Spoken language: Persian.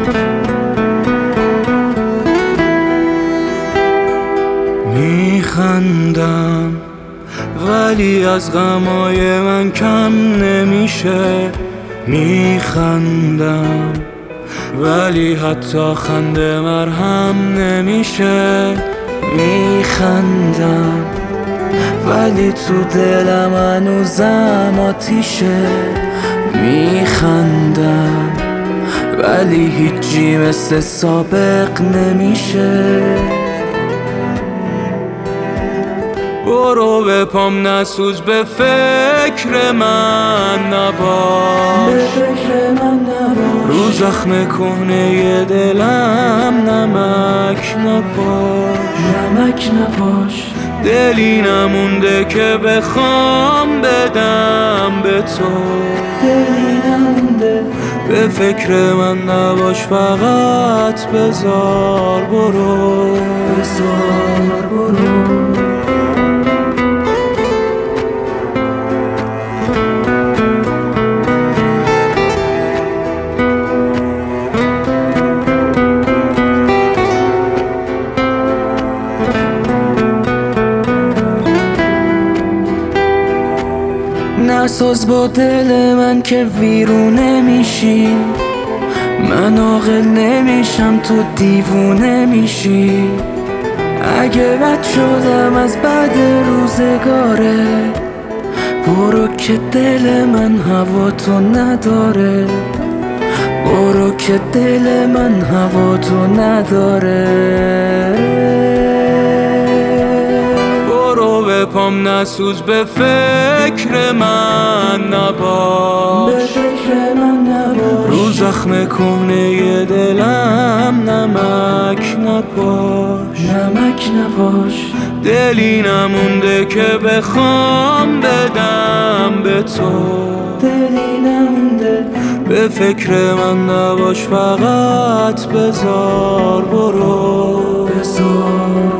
میخندم ولی از غمای من کم نمیشه. میخندم ولی حتی خنده مرهم نمیشه. میخندم ولی تو دلم هنوزم آتیشه. میخندم ولی هیچی مثل سابق نمیشه. برو به پام نسوز، به فکر من نباش، رو زخم کهنه دلم نمک نپاش. دلی نمونده که بخوام بدم به تو. به فکر من نباش، فقط بذار برو. نساز با دل من که ویرونه میشی. من عاقل نمیشم، تو دیوونه میشی. اگه بد شدم از بد روزگاره، برو که دل من هوا تو نداره. برو که دل من هوا تو نداره. برو به پام نسوز، به فکر من نباش، رو زخم کهنه دلم نمک نپاش. دلی نمونده که بخوام بدم به تو. به فکر من نباش، فقط بذار برو.